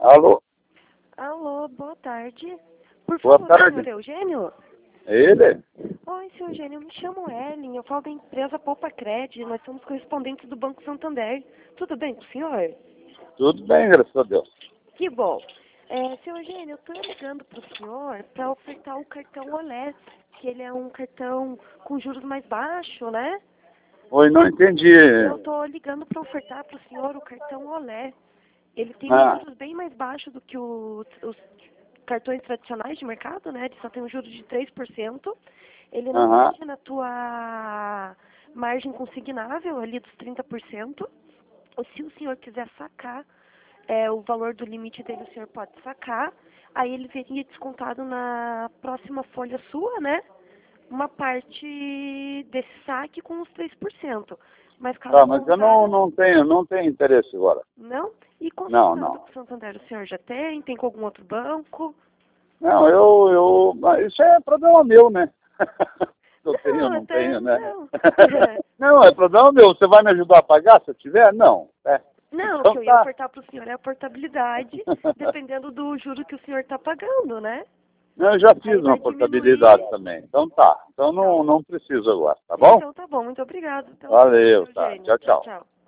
Alô? Alô, boa tarde. Por Boa favor, tarde. senhor Eugênio? Ele? Oi, senhor Eugênio, eu me chamo Ellen, eu falo da empresa Poupa Cred, nós somos correspondentes do Banco Santander. Tudo bem com o senhor? Tudo bem, graças a Deus. Que bom. Senhor Eugênio, eu estou ligando para o senhor para ofertar o cartão Olé, que ele é um cartão com juros mais baixos, né? Oi, não entendi. Eu estou ligando para ofertar para o senhor o cartão Olé. Ele tem juros bem mais baixos do que os cartões tradicionais de mercado, né? Ele só tem um juros de 3%. Ele não mexe na tua margem consignável ali dos 30%. Ou se o senhor quiser sacar o valor do limite dele, o senhor pode sacar. Aí ele veria descontado na próxima folha sua, né? Uma parte desse saque com os 3%. Mas caso Mas eu contrário, não tenho interesse agora. não? E Não, consultando não. com o Santander, o senhor já tem? Tem com algum outro banco? Não, mas isso é problema meu, né? Eu tenho, Não, não até tenho, né? não. Não, é problema meu. Você vai me ajudar a pagar se eu tiver? Não. Não, o Então que eu ia tá. ofertar para o senhor é a portabilidade, dependendo do juro que o senhor está pagando, né? Eu já fiz Aí uma vai diminuir. portabilidade também. Então tá. Então Tá. não preciso agora, tá bom? Então tá bom, muito obrigado. Então, Valeu, senhor tá. Eugênio. Tchau, Tchau, tchau. tchau.